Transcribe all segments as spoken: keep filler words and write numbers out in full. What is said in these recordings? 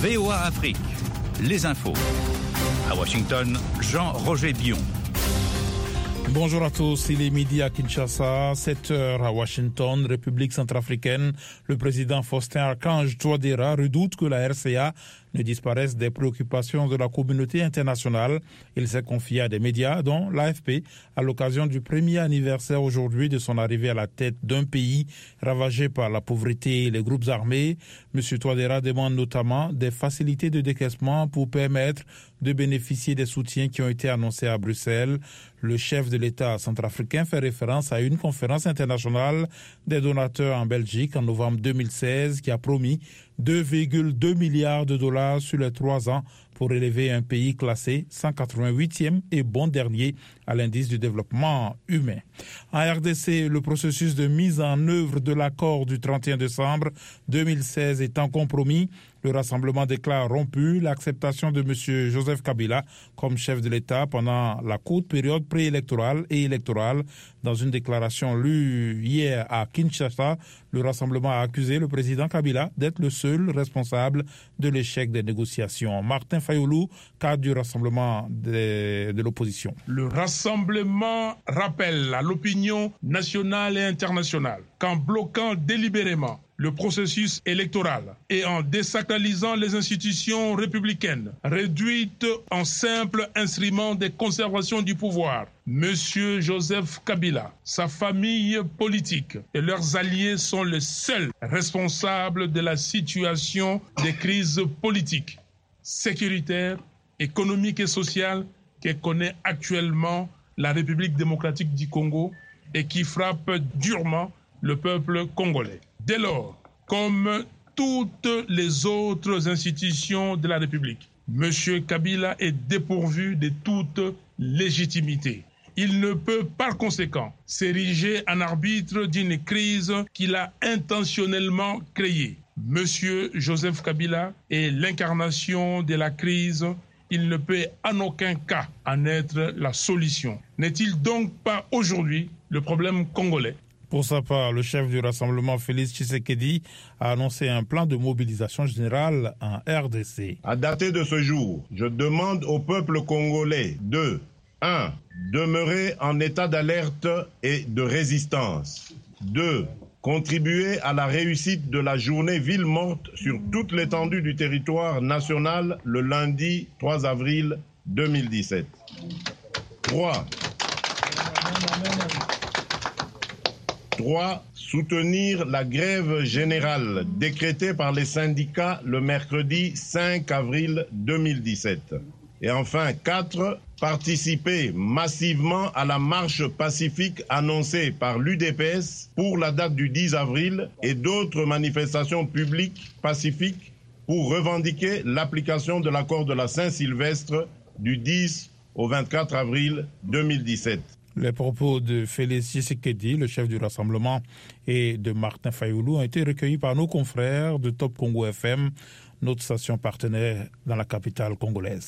V O A Afrique, les infos. À Washington, Jean-Roger Bion. Bonjour à tous, il est midi à Kinshasa, sept heures à Washington, République centrafricaine. Le président Faustin Archange Touadéra redoute que la R C A ne disparaisse des préoccupations de la communauté internationale. Il s'est confié à des médias, dont l'A F P, à l'occasion du premier anniversaire aujourd'hui de son arrivée à la tête d'un pays ravagé par la pauvreté et les groupes armés. M. Touadéra demande notamment des facilités de décaissement pour permettre de bénéficier des soutiens qui ont été annoncés à Bruxelles. Le chef de l'État centrafricain fait référence à une conférence internationale des donateurs en Belgique en novembre deux mille seize qui a promis deux virgule deux milliards de dollars sur les trois ans pour élever un pays classé cent quatre-vingt-huitième et bon dernier à l'indice du développement humain. En R D C, le processus de mise en œuvre de l'accord du trente et un décembre deux mille seize étant compromis, le rassemblement déclare rompu l'acceptation de M. Joseph Kabila comme chef de l'État pendant la courte période préélectorale et électorale. Dans une déclaration lue hier à Kinshasa, le rassemblement a accusé le président Kabila d'être le seul responsable de l'échec des négociations. Martin Fayoulou, cadre du rassemblement de, de l'opposition. Le rassemblement rappelle à l'opinion nationale et internationale qu'en bloquant délibérément le processus électoral et en désacralisant les institutions républicaines réduites en simple instrument de conservation du pouvoir, M. Joseph Kabila, sa famille politique et leurs alliés sont les seuls responsables de la situation des crises politiques, sécuritaires, économiques et sociales que connaît actuellement la République démocratique du Congo et qui frappe durement le peuple congolais. Dès lors, comme toutes les autres institutions de la République, M. Kabila est dépourvu de toute légitimité. Il ne peut par conséquent s'ériger en arbitre d'une crise qu'il a intentionnellement créée. M. Joseph Kabila est l'incarnation de la crise. Il ne peut en aucun cas en être la solution. N'est-il donc pas aujourd'hui le problème congolais ? Pour sa part, le chef du rassemblement, Félix Tshisekedi, a annoncé un plan de mobilisation générale en R D C. À dater de ce jour, je demande au peuple congolais de un. Demeurer en état d'alerte et de résistance. deux. Contribuer à la réussite de la journée ville morte sur toute l'étendue du territoire national le lundi trois avril deux mille dix-sept. trois. trois. Soutenir la grève générale décrétée par les syndicats le mercredi cinq avril deux mille dix-sept. Et enfin, quatre. Participer massivement à la marche pacifique annoncée par l'U D P S pour la date du dix avril et d'autres manifestations publiques pacifiques pour revendiquer l'application de l'accord de la Saint-Sylvestre du dix au vingt-quatre avril deux mille dix-sept. Les propos de Félix Tshisekedi, le chef du rassemblement, et de Martin Fayoulou ont été recueillis par nos confrères de Top Congo F M, notre station partenaire dans la capitale congolaise.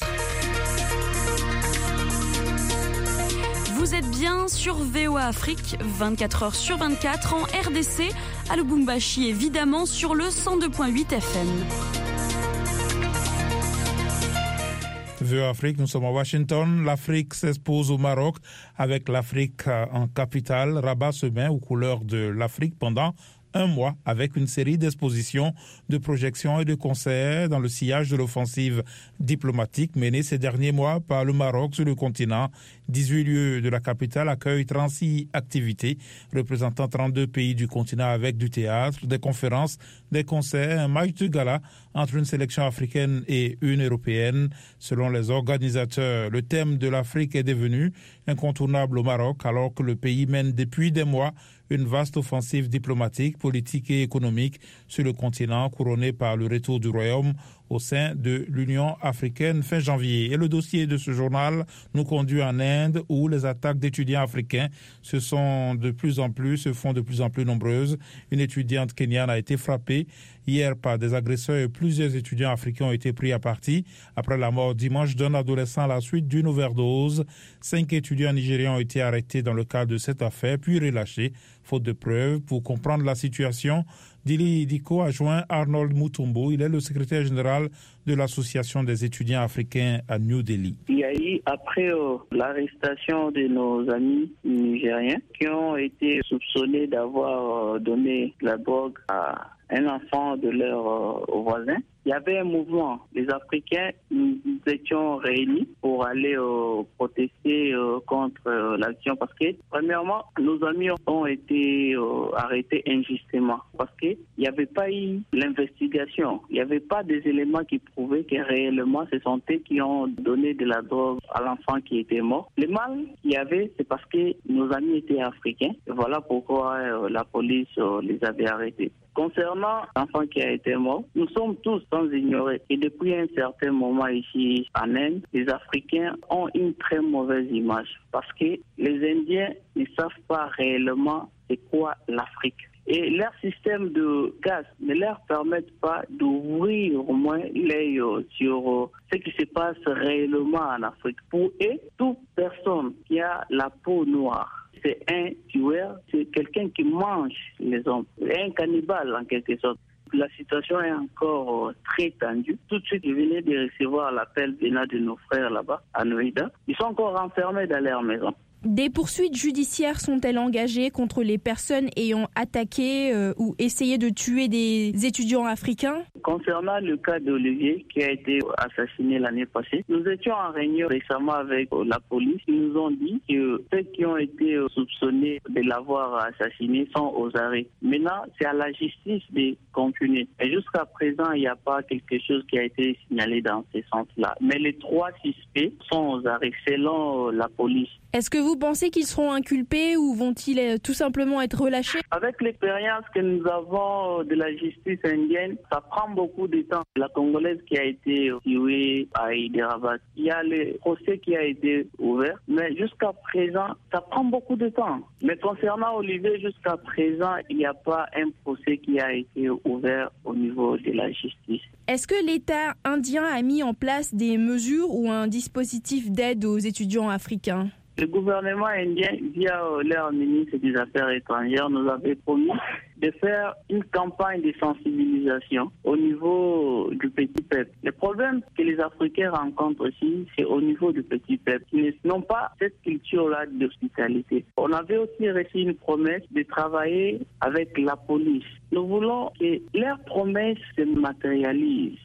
Vous êtes bien sur V O A Afrique, vingt-quatre heures sur vingt-quatre en R D C, à Lubumbashi évidemment sur le cent deux virgule huit F M. V O A Afrique, nous sommes à Washington. L'Afrique s'expose au Maroc avec l'Afrique en capitale. Rabat se met aux couleurs de l'Afrique pendant un mois avec une série d'expositions, de projections et de concerts dans le sillage de l'offensive diplomatique menée ces derniers mois par le Maroc sur le continent. dix-huit lieux de la capitale accueillent trente-six activités représentant trente-deux pays du continent avec du théâtre, des conférences, des concerts, un match de gala entre une sélection africaine et une européenne. Selon les organisateurs, le thème de l'Afrique est devenu incontournable au Maroc alors que le pays mène depuis des mois une vaste offensive diplomatique, politique et économique sur le continent couronnée par le retour du Royaume au sein de l'Union africaine fin janvier. Et le dossier de ce journal nous conduit en Inde où les attaques d'étudiants africains se sont de plus en plus, se font de plus en plus nombreuses. Une étudiante kenyane a été frappée hier par des agresseurs et plusieurs étudiants africains ont été pris à partie après la mort dimanche d'un adolescent à la suite d'une overdose. Cinq étudiants nigérians ont été arrêtés dans le cadre de cette affaire puis relâchés faute de preuves. Pour comprendre la situation, Dili Diko a joint Arnold Mutombo. Il est le secrétaire général de l'Association des étudiants africains à New Delhi. Il y a eu, après euh, l'arrestation de nos amis nigériens qui ont été soupçonnés d'avoir euh, donné la drogue à un enfant de leur euh, voisin, il y avait un mouvement. Les Africains, nous étions réunis pour aller euh, protester euh, contre euh, l'action parce que, premièrement, nos amis ont été euh, arrêtés injustement parce qu'il n'y avait pas eu l'investigation. Il n'y avait pas des éléments qui prouvaient que réellement ce sont eux qui ont donné de la drogue à l'enfant qui était mort. Le mal qu'il y avait, c'est parce que nos amis étaient africains. Et voilà pourquoi euh, la police euh, les avait arrêtés. Concernant l'enfant qui a été mort, nous sommes tous sans ignorer que depuis un certain moment ici en Inde, les Africains ont une très mauvaise image parce que les Indiens ne savent pas réellement c'est quoi l'Afrique. Et leur système de gaz ne leur permet pas d'ouvrir au moins l'œil sur ce qui se passe réellement en Afrique. Pour eux, toute personne qui a la peau noire, c'est un tueur, c'est quelqu'un qui mange les hommes, un cannibale en quelque sorte. La situation est encore très tendue. Tout de suite, je venais de recevoir l'appel venant de nos frères là-bas, à Noïda. Ils sont encore enfermés dans leur maison. Des poursuites judiciaires sont-elles engagées contre les personnes ayant attaqué euh, ou essayé de tuer des étudiants africains? Concernant le cas d'Olivier qui a été assassiné l'année passée, nous étions en réunion récemment avec la police. Ils nous ont dit que ceux qui ont été soupçonnés de l'avoir assassiné sont aux arrêts. Maintenant, c'est à la justice de continuer. Et jusqu'à présent, il n'y a pas quelque chose qui a été signalé dans ce sens-là. Mais les trois suspects sont aux arrêts selon la police. Est-ce que vous pensez qu'ils seront inculpés ou vont-ils tout simplement être relâchés? Avec l'expérience que nous avons de la justice indienne, ça prend beaucoup de temps. La Congolaise qui a été tuée à Hyderabad, il y a le procès qui a été ouvert, mais jusqu'à présent, ça prend beaucoup de temps. Mais concernant Olivier, jusqu'à présent, il n'y a pas un procès qui a été ouvert au niveau de la justice. Est-ce que l'État indien a mis en place des mesures ou un dispositif d'aide aux étudiants africains? Le gouvernement indien, via leur ministre des Affaires étrangères, nous avait promis de faire une campagne de sensibilisation au niveau du petit peuple. Le problème que les Africains rencontrent aussi, c'est au niveau du petit peuple. Ils n'ont pas cette culture-là d'hospitalité. On avait aussi reçu une promesse de travailler avec la police. Nous voulons que leurs promesses se matérialisent.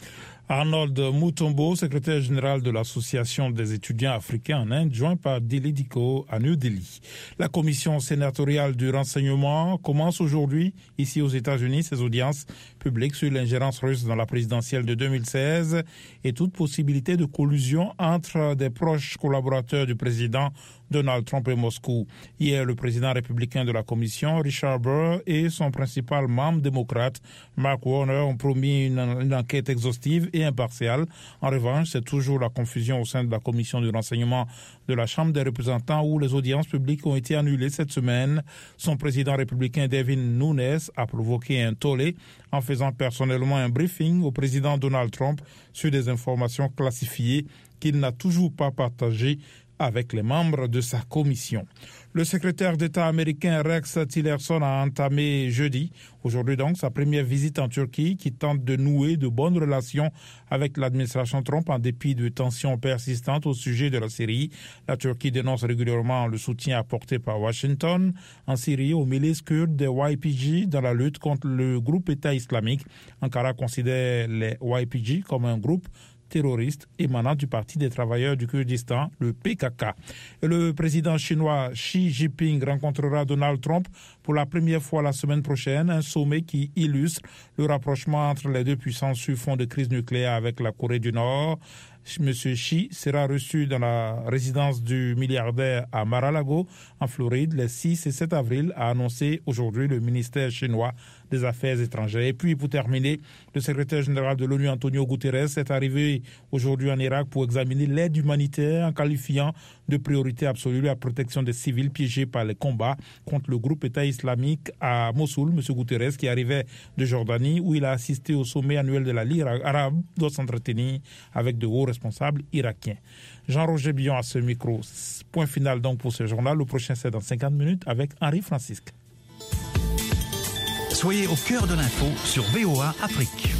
Arnold Mutombo, secrétaire général de l'Association des étudiants africains en Inde, joint par Dili Diko à New Delhi. La commission sénatoriale du renseignement commence aujourd'hui, ici aux États-Unis, ses audiences publiques sur l'ingérence russe dans la présidentielle de deux mille seize et toute possibilité de collusion entre des proches collaborateurs du président Donald Trump et Moscou. Hier, le président républicain de la commission, Richard Burr, et son principal membre démocrate, Mark Warner, ont promis une, une enquête exhaustive et impartiale. En revanche, c'est toujours la confusion au sein de la commission du renseignement de la Chambre des représentants où les audiences publiques ont été annulées cette semaine. Son président républicain, Devin Nunes, a provoqué un tollé en faisant personnellement un briefing au président Donald Trump sur des informations classifiées qu'il n'a toujours pas partagées avec les membres de sa commission. Le secrétaire d'État américain Rex Tillerson a entamé jeudi, aujourd'hui donc, sa première visite en Turquie qui tente de nouer de bonnes relations avec l'administration Trump en dépit de tensions persistantes au sujet de la Syrie. La Turquie dénonce régulièrement le soutien apporté par Washington en Syrie aux milices kurdes des Y P G dans la lutte contre le groupe État islamique. Ankara considère les Y P G comme un groupe terroriste émanant du Parti des travailleurs du Kurdistan, le P K K. Et le président chinois Xi Jinping rencontrera Donald Trump pour la première fois la semaine prochaine, un sommet qui illustre le rapprochement entre les deux puissances sur fond de crise nucléaire avec la Corée du Nord. Monsieur Xi sera reçu dans la résidence du milliardaire à Mar-a-Lago, en Floride, les six et sept avril, a annoncé aujourd'hui le ministère chinois des Affaires étrangères. Et puis, pour terminer, le secrétaire général de l'ONU, Antonio Guterres, est arrivé aujourd'hui en Irak pour examiner l'aide humanitaire en qualifiant de priorité absolue la protection des civils piégés par les combats contre le groupe État islamique à Mossoul. Monsieur Guterres, qui arrivait de Jordanie, où il a assisté au sommet annuel de la Ligue arabe, doit s'entretenir avec de hauts responsables irakiens. Jean-Roger Billon à ce micro. Point final donc pour ce journal. Le prochain, c'est dans cinquante minutes avec Henri Francisque. Soyez au cœur de l'info sur V O A Afrique.